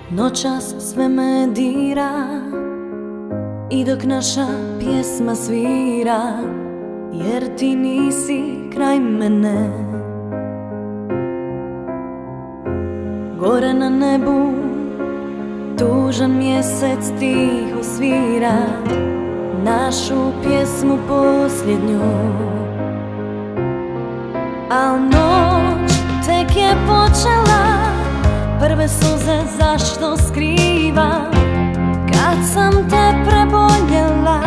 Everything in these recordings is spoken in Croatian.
Noćas sve me dira i dok naša pjesma svira, jer ti nisi kraj mene. Gore na nebu tužan mjesec tiho svira našu pjesmu posljednju, al noć tek je počela, prve suze zašto skrivam kad sam te preboljela.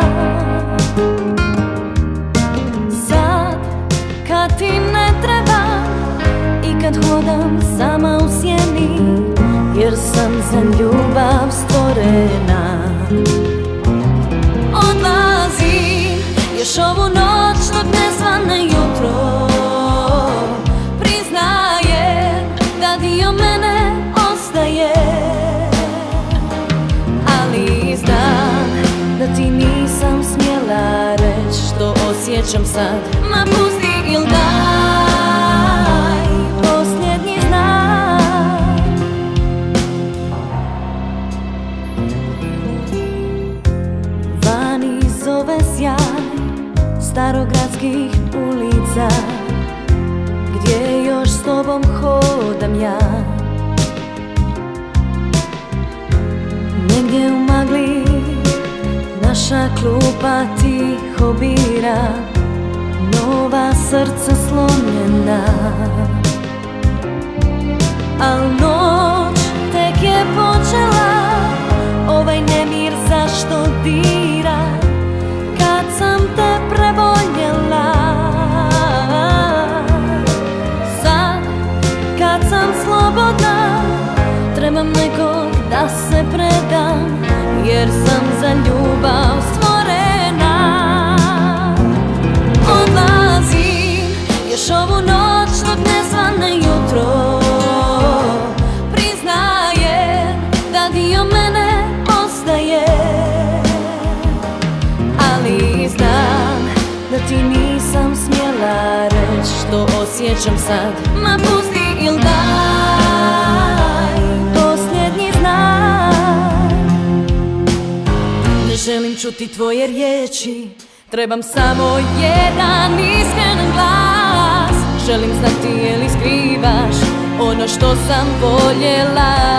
Sad kad ti ne trebam i kad hodam sama u sjeni, jer sam za ljubav stvorena. Odlazim još ovu noć dok ne svane jutro, priznajem da dio mene ostaje, ali znam da ti nisam smjela reći što osjećam sad. Ma pusti il daj posljednji znak. Vani zove sjaj starogradskih ulica, gdje još s tobom hodam ja. Negdje u magli naša klupa tiho bira nova srca slomljena, al noć tek je počela, ovaj nemir zašto dira kad sam te preboljela. Sad kad sam slobodna trebam nekog da se predam, jer sam za ljubav stvorena. Odlazim još ovu noć dok ne svane jutro, priznajem da dio mene ostaje, ali znam da ti nisam smjela reći što osjećam sad. Ma pusti il daj posljednji znak. Ne želim čuti tvoje riječi, trebam samo jedan iskren glas. Želim znati je li skrivaš ono što sam voljela.